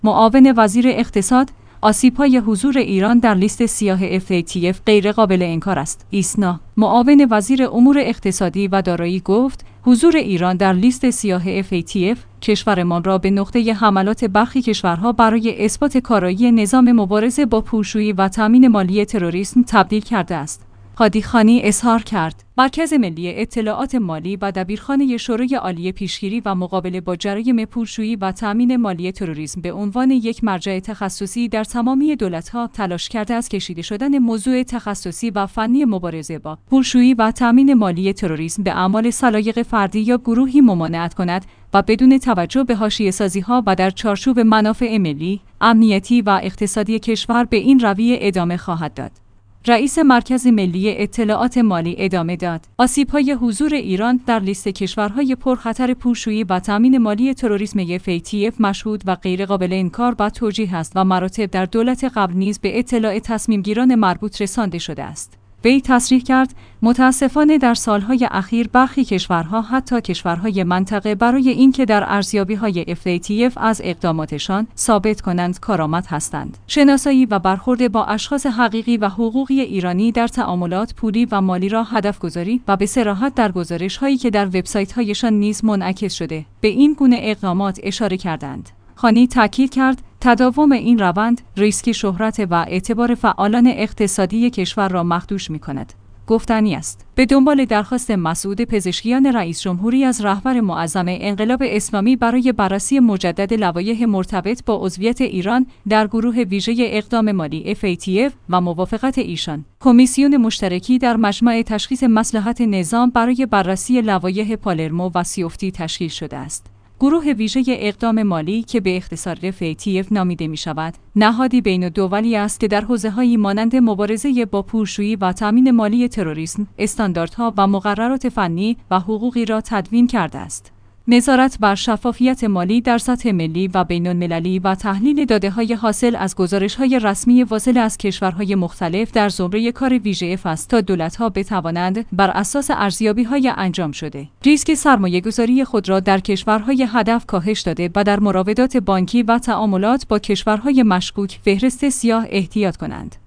معاون وزیر اقتصاد: آسیب‌های حضور ایران در لیست سیاه FATF غیرقابل انکار است. ایسنا: معاون وزیر امور اقتصادی و دارایی گفت حضور ایران در لیست سیاه FATF کشورمان را به نقطه حملات برخی کشورها برای اثبات کارایی نظام مبارزه با پولشویی و تامین مالی تروریسم تبدیل کرده است. هادی خانی اظهار کرد مرکز ملی اطلاعات مالی و دبیرخانه شورای عالی پیشگیری و مقابله با جرایم پولشویی و تامین مالی تروریسم به عنوان یک مرجع تخصصی در تمامی دولت‌ها تلاش کرده است کشیده شدن موضوع تخصصی و فنی مبارزه با پولشویی و تامین مالی تروریسم به اعمال سلایق فردی یا گروهی ممانعت کند و بدون توجه به حاشیه‌سازی‌ها و در چارچوب منافع ملی، امنیتی و اقتصادی کشور به این رویه ادامه خواهد داد. رئیس مرکز ملی اطلاعات مالی ادامه داد: آسیب‌های حضور ایران در لیست کشورهای پرخطر پولشویی و تامین مالی تروریسم FATF مشهود و غیرقابل انکار و توجیه است و مراتب در دولت قبل نیز به اطلاع تصمیمگیران مربوط رسانده شده است. وی تصریح کرد متاسفانه در سالهای اخیر برخی کشورها حتی کشورهای منطقه برای اینکه در ارزیابی‌های FATF از اقداماتشان ثابت کنند کارآمد هستند. شناسایی و برخورد با اشخاص حقیقی و حقوقی ایرانی در تعاملات پولی و مالی را هدف گذاری و به صراحت در گزارش‌هایی که در وبسایت‌هایشان نیز منعکس شده به این گونه اقدامات اشاره کردند. خانی تاکید کرد تداوم این روند ریسک شهرت و اعتبار فعالان اقتصادی کشور را مخدوش می‌کند. گفتنی است به دنبال درخواست مسعود پزشکیان رئیس جمهوری از رهبر معظم انقلاب اسلامی برای بررسی مجدد لوایح مرتبط با عضویت ایران در گروه ویژه اقدام مالی FATF و موافقت ایشان، کمیسیون مشترکی در مجمع تشخیص مصلحت نظام برای بررسی لوایح پالرمو و سیوفتی تشکیل شده است. گروه ویژه اقدام مالی که به اختصار FATF نامیده می شود، نهادی بین‌الدولی است که در حوزه‌هایی مانند مبارزه با پولشویی و تامین مالی تروریسم، استانداردها و مقررات فنی و حقوقی را تدوین کرده است. نظارت بر شفافیت مالی در سطح ملی و بین‌المللی و تحلیل داده‌های حاصل از گزارش‌های رسمی واصل از کشورهای مختلف در زمره کار ویژه F است تا دولت‌ها بتوانند بر اساس ارزیابی‌های انجام شده ریسک سرمایه‌گذاری خود را در کشورهای هدف کاهش داده و در مراودات بانکی و تعاملات با کشورهای مشکوک فهرست سیاه احتیاط کنند.